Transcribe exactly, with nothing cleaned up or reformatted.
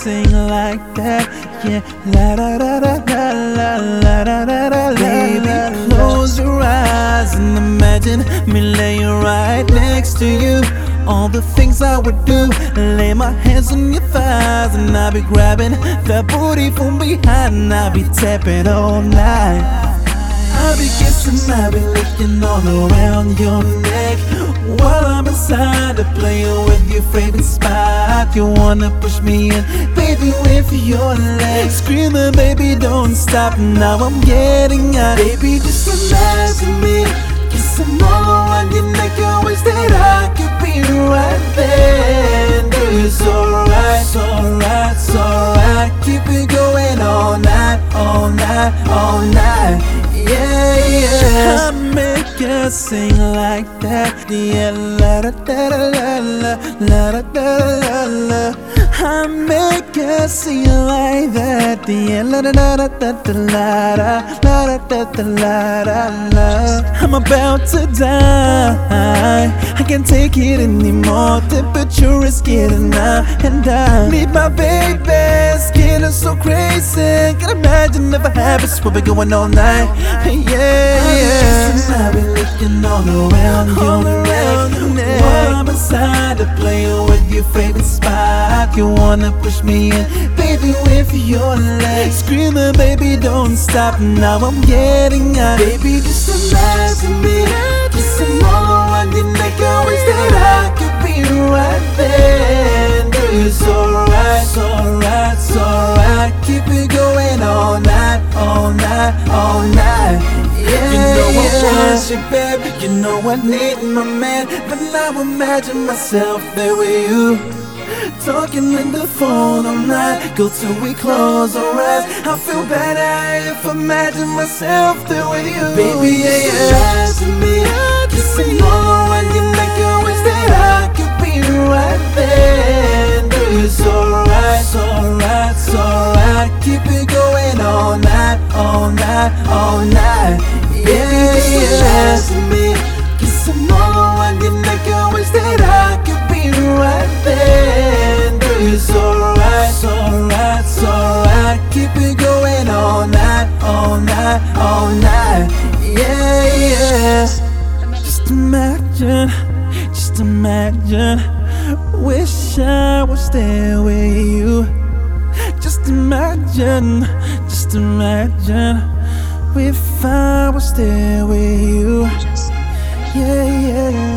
sing like that. Yeah, la da da da da la la da da da la. Baby, close your eyes and imagine me laying right next to you. All the things I would do, lay my hands on your thighs, and I'll be grabbing that booty from behind. I'll be tapping all night. I'll be kissing, I'll be licking all around your neck, while I'm inside to playing with your favorite spot. You wanna push me in, baby, with your legs, screaming, baby, don't stop. Now I'm getting out. Baby, just imagine me kissing all around your neck. I wish that I could be right there. And do it's alright, it's alright, it's alright. Keep it going all night, all night, all night. Yeah, yeah. I make you sing like that. Yeah, la da da da la la, la da da da la. I make you sing like that. Yeah, la da da da da da la da, la da da da la da la. I'm about to die. I can't take it anymore. Temperature is getting high, and I need my baby. Skin is so crazy. Can't imagine if I have it. We'll be going all night. Yeah, yeah. I've been licking all around your neck, while I'm inside to playing with your favorite spot. You wanna push me in, baby, with your legs, screaming, baby, don't stop. Now I'm getting out. Baby, just imagine me kissing all around your neck. I wish that I could be right there. And it's alright, it's alright, it's alright. Keep it going all night, all night, all night. Yeah, you know I want you, baby. You know I need my man, but now imagine myself there with you, talking in the phone all night. Go till we close our eyes. I feel better if I imagine myself there with you. Baby, yeah, yeah. Imagine me kissing all around your neck. I wish that I could be right there. And it's alright, it's alright, it's alright. Keep it going all night, all night, all night. Yeah, yeah. Imagine me kissing all around your neck. I wish that I could be right there. And it's alright, it's alright, it's alright. Keep it going all night, all night, all night. Yeah, yeah. Just imagine, just imagine. Wish I was there with you. Just imagine, just imagine. If I was there with you. Yeah, yeah.